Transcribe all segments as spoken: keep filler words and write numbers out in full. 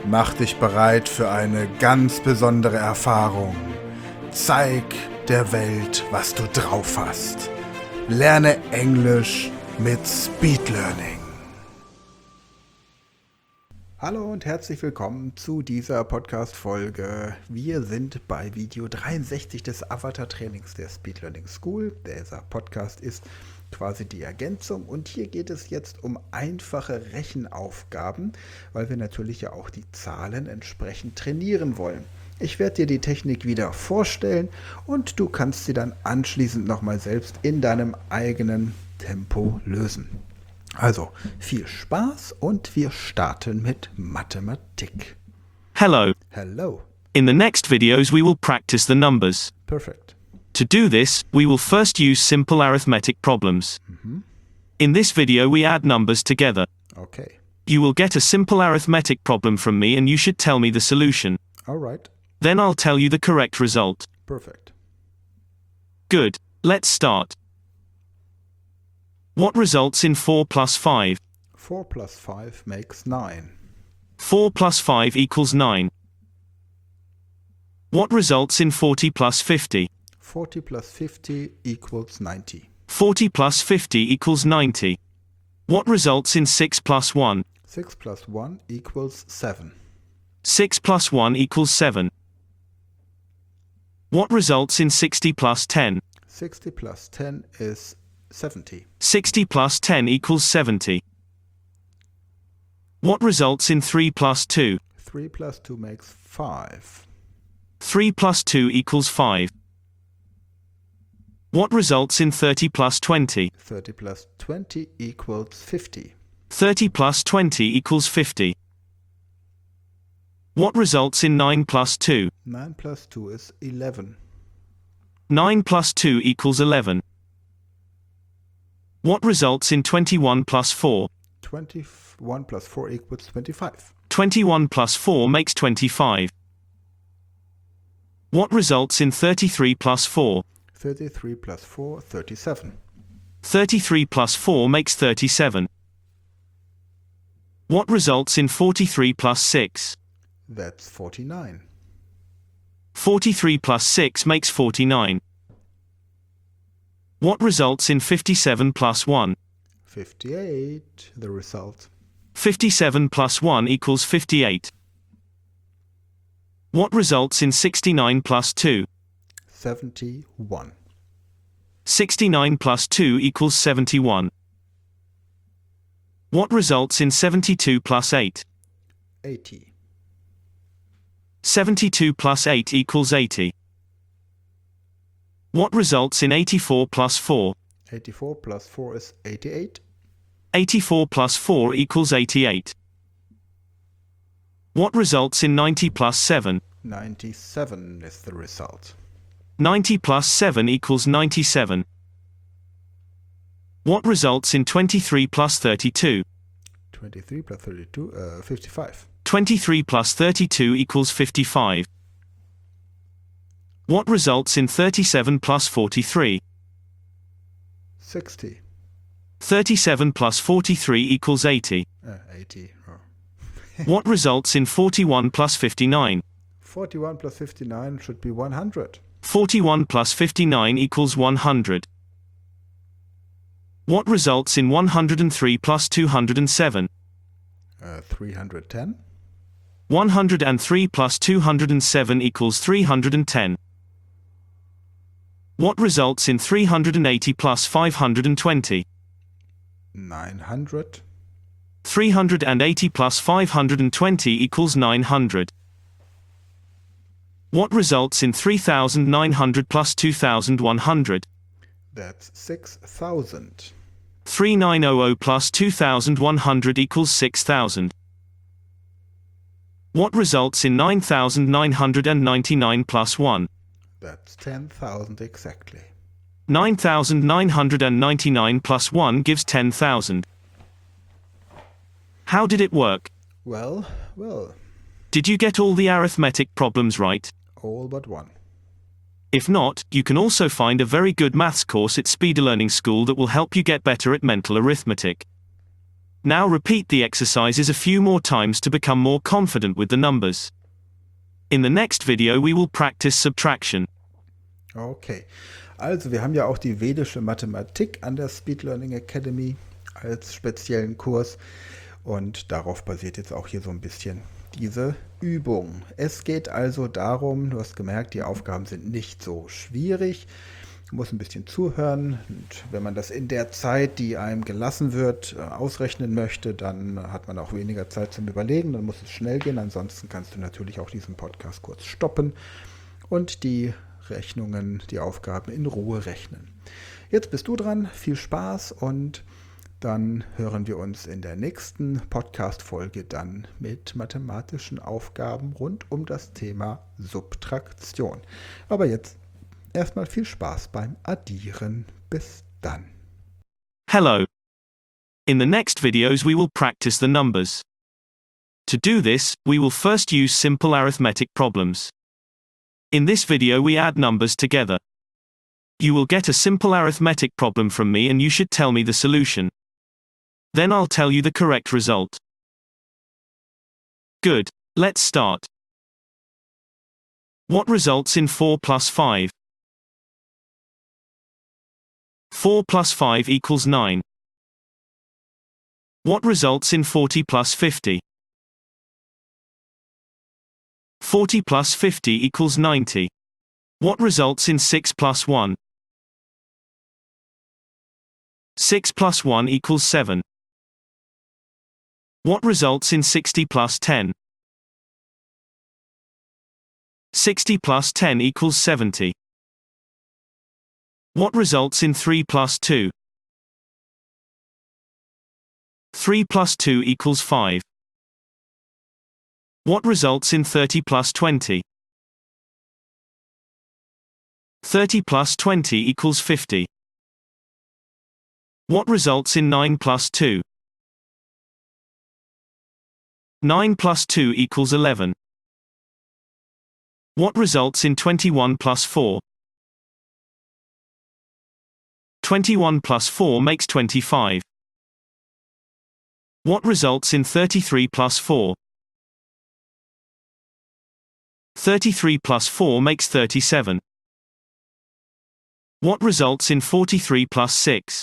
Mach dich bereit für eine ganz besondere Erfahrung. Zeig der Welt, was du drauf hast. Lerne Englisch mit Speed Learning. Hallo und herzlich willkommen zu dieser Podcast-Folge. Wir sind bei Video dreiundsechzig des Avatar-Trainings der Speed Learning School. Dieser Podcast ist quasi die Ergänzung und hier geht es jetzt um einfache Rechenaufgaben, weil wir natürlich ja auch die Zahlen entsprechend trainieren wollen. Ich werde dir die Technik wieder vorstellen und du kannst sie dann anschließend nochmal selbst in deinem eigenen Tempo lösen. Also viel Spaß und wir starten mit Mathematik. Hello. Hello. In the next videos we will practice the numbers. Perfect. To do this, we will first use simple arithmetic problems. Mhm. In this video we add numbers together. Okay. You will get a simple arithmetic problem from me and you should tell me the solution. All right. Then I'll tell you the correct result. Perfect. Good. Let's start. What results in four plus five? four plus five makes nine. four plus five equals nine. What results in forty plus fifty? forty plus fifty equals ninety. forty plus fifty equals ninety. What results in six plus one? six plus one equals seven. six plus one equals seven. What results in sixty plus ten? sixty plus ten is seventy. sixty plus ten equals seventy. What results in three plus two? three plus two makes five. three plus two equals five. What results in thirty plus twenty? thirty plus twenty equals fifty. thirty plus twenty equals fifty. What results in nine plus two? nine plus two is eleven. nine plus two equals eleven. What results in twenty-one plus four? twenty-one plus four equals twenty-five. twenty-one plus four makes twenty-five. What results in thirty-three plus four? thirty-three plus four, thirty-seven. thirty-three plus four makes thirty-seven. What results in forty-three plus six? That's forty-nine. forty-three plus six makes forty-nine. What results in fifty-seven plus one? fifty-eight, the result. fifty-seven plus one equals fifty-eight. What results in sixty-nine plus two? seventy-one. sixty-nine plus two equals seventy-one. What results in seventy-two plus eight? eighty. seventy-two plus eight equals eighty. What results in eighty-four plus four? eighty-four plus four is eighty-eight. eighty-four plus four equals eighty-eight. What results in ninety plus seven? ninety-seven is the result. ninety plus seven equals ninety-seven. What results in twenty-three plus thirty-two? twenty-three plus thirty-two, uh, fifty-five. twenty-three plus thirty-two equals fifty-five. What results in thirty-seven plus forty-three? sixty. thirty-seven plus forty-three equals eighty. Uh, eighty. Oh. What results in forty-one plus fifty-nine? forty-one plus fifty-nine should be one hundred. forty-one plus fifty-nine equals one hundred. What results in one hundred three plus two hundred seven? Uh, three hundred ten. one hundred three plus two hundred seven equals three hundred ten. What results in three hundred eighty plus five hundred twenty? nine hundred. three hundred eighty plus five hundred twenty equals nine hundred. What results in three thousand nine hundred plus two thousand one hundred? That's six thousand. three thousand nine hundred plus two thousand one hundred equals six thousand. What results in nine thousand nine hundred ninety-nine plus one? That's ten thousand exactly. nine thousand nine hundred ninety-nine plus one gives ten thousand. How did it work? Well, well, Did you get all the arithmetic problems right? all but one. If not, you can also find a very good maths course at Speed Learning School that will help you get better at mental arithmetic. Now repeat the exercises a few more times to become more confident with the numbers. In the next video we will practice subtraction. Okay, also wir haben ja auch die vedische Mathematik an der Speed Learning Academy als speziellen Kurs und darauf basiert jetzt auch hier so ein bisschen diese Übung. Es geht also darum, du hast gemerkt, die Aufgaben sind nicht so schwierig. Man muss ein bisschen zuhören und wenn man das in der Zeit, die einem gelassen wird, ausrechnen möchte, dann hat man auch weniger Zeit zum Überlegen, dann muss es schnell gehen. Ansonsten kannst du natürlich auch diesen Podcast kurz stoppen und die Rechnungen, die Aufgaben in Ruhe rechnen. Jetzt bist du dran, viel Spaß und dann hören wir uns in der nächsten Podcast-Folge dann mit mathematischen Aufgaben rund um das Thema Subtraktion. Aber jetzt erstmal viel Spaß beim Addieren. Bis dann. Hello. In the next videos we will practice the numbers. To do this, we will first use simple arithmetic problems. In this video we add numbers together. You will get a simple arithmetic problem from me and you should tell me the solution. Then I'll tell you the correct result. Good. Let's start. What results in four plus five? four plus five equals nine. What results in forty plus fifty? forty plus fifty equals ninety. What results in six plus one? six plus one equals seven. What results in sixty plus ten? sixty plus ten equals seventy. What results in three plus two? three plus two equals five. What results in thirty plus twenty? thirty plus twenty equals fifty. What results in nine plus two? nine plus two equals eleven. What results in twenty-one plus four? twenty-one plus four makes twenty-five. What results in thirty-three plus four? thirty-three plus four makes thirty-seven. What results in forty-three plus six?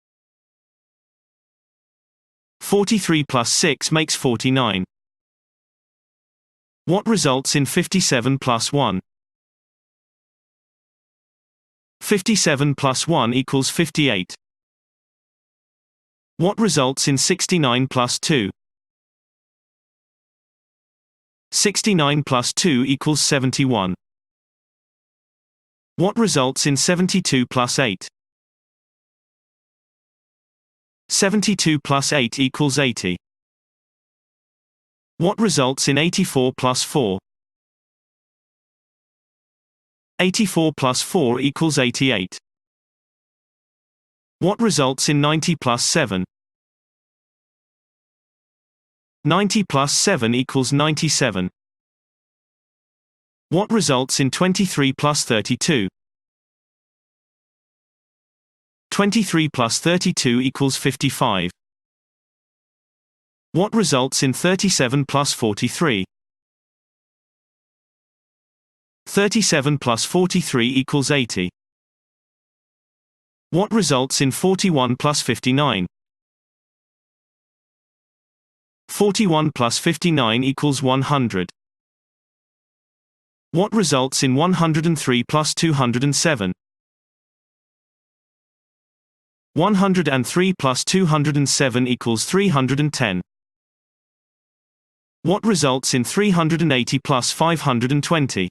forty-three plus six makes forty-nine. What results in fifty-seven plus one? fifty-seven plus one equals fifty-eight. What results in sixty-nine plus two? sixty-nine plus two equals seventy-one. What results in seventy-two plus eight? seventy-two plus eight equals eighty. What results in eighty-four plus four? eighty-four plus four equals eighty-eight. What results in ninety plus seven? ninety plus seven equals ninety-seven. What results in twenty-three plus thirty-two? twenty-three plus thirty-two equals fifty-five. What results in thirty-seven plus forty-three? thirty-seven plus forty-three equals eighty. What results in forty-one plus fifty-nine? forty-one plus fifty-nine equals one hundred. What results in one hundred three plus two hundred seven? one hundred three plus two hundred seven equals three hundred ten. What results in three hundred eighty plus five hundred twenty?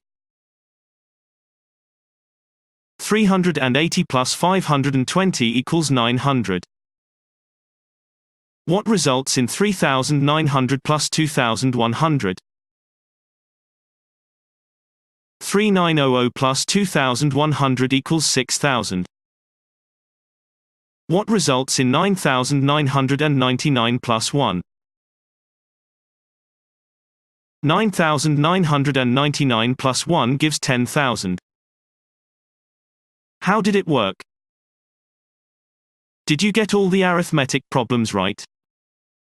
three hundred eighty plus five hundred twenty equals nine hundred. What results in three thousand nine hundred plus two thousand one hundred? three thousand nine hundred plus two thousand one hundred equals six thousand. What results in nine thousand nine hundred ninety-nine plus one? nine thousand nine hundred ninety-nine plus one gives ten thousand. How did it work? Did you get all the arithmetic problems right?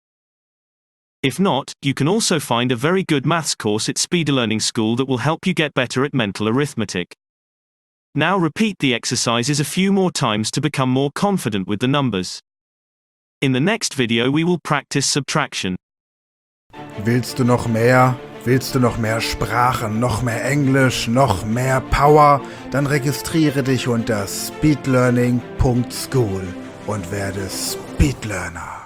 If not, you can also find a very good maths course at Speed Learning School that will help you get better at mental arithmetic. Now repeat the exercises a few more times to become more confident with the numbers. In the next video we will practice subtraction. Willst du noch mehr? Willst du noch mehr Sprachen, noch mehr Englisch, noch mehr Power? Dann registriere dich unter speedlearning punkt school und werde Speedlearner.